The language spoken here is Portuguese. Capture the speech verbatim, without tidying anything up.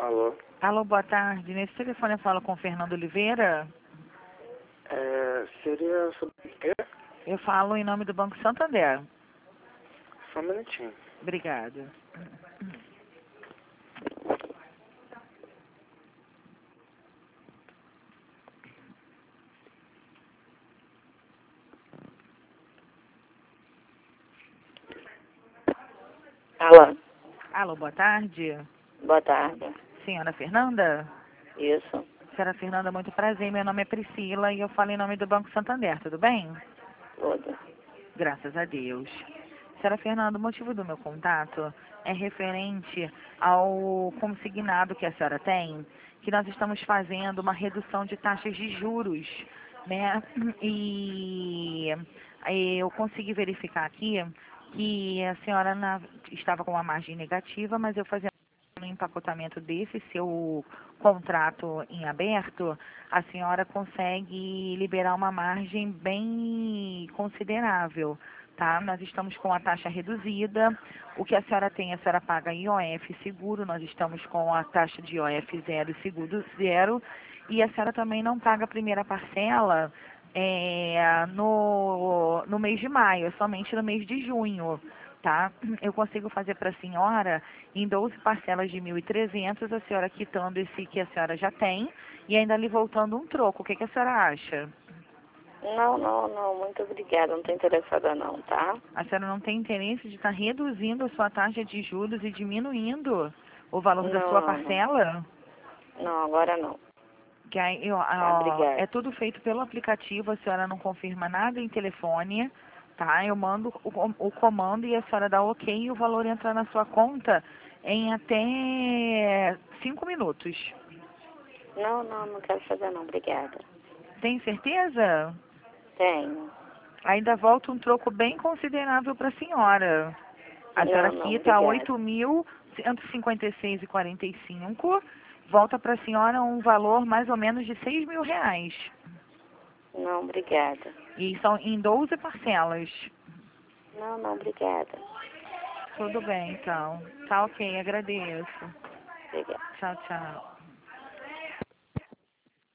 Alô? Alô, boa tarde. Nesse telefone eu falo com o Fernando Oliveira. É, seria sobre o quê? Eu falo em nome do Banco Santander. Só um minutinho. Obrigada. Alô, Alô, boa tarde. boa tarde. Senhora Fernanda? Isso, Senhora Fernanda, muito prazer. Meu nome é Priscila e eu falo em nome do Banco Santander. Tudo bem? tudo. Graças a Deus. Senhora Fernanda, o motivo do meu contato é referente ao consignado que a senhora tem, que nós estamos fazendo uma redução de taxas de juros, né? E aí eu consegui verificar aqui que a senhora na- estava com uma margem negativa, mas eu fazendo um empacotamento desse seu contrato em aberto, a senhora consegue liberar uma margem bem considerável, tá? Nós estamos com a taxa reduzida. O que a senhora tem, a senhora paga I O F seguro, nós estamos com a taxa de I O F zero e seguro zero. E a senhora também não paga a primeira parcela é, no, no mês de maio, é somente no mês de junho, tá? Eu consigo fazer para a senhora em doze parcelas de mil e trezentos, a senhora quitando esse que a senhora já tem e ainda lhe voltando um troco. O que, que a senhora acha? Não, não, não, muito obrigada, não estou interessada não, tá? A senhora não tem interesse de estar reduzindo a sua taxa de juros e diminuindo o valor da Não, sua não, não. parcela? Não, agora não. Que aí, ó, Tá, ó, obrigada. é tudo feito pelo aplicativo, a senhora não confirma nada em telefone, tá? Eu mando o, o comando e a senhora dá ok e o valor entra na sua conta em até cinco minutos. Não, não, não quero fazer não, obrigada. Tem certeza? Tenho. Ainda volta um troco bem considerável para a senhora. A senhora Não, não, quita obrigada. oito mil cento e cinquenta e seis reais e quarenta e cinco, volta para a senhora um valor mais ou menos de seis mil reais. Não, obrigada. E são em doze parcelas. Não, não, obrigada. Tudo bem, então. Tá ok, agradeço. Obrigada. Tchau, tchau.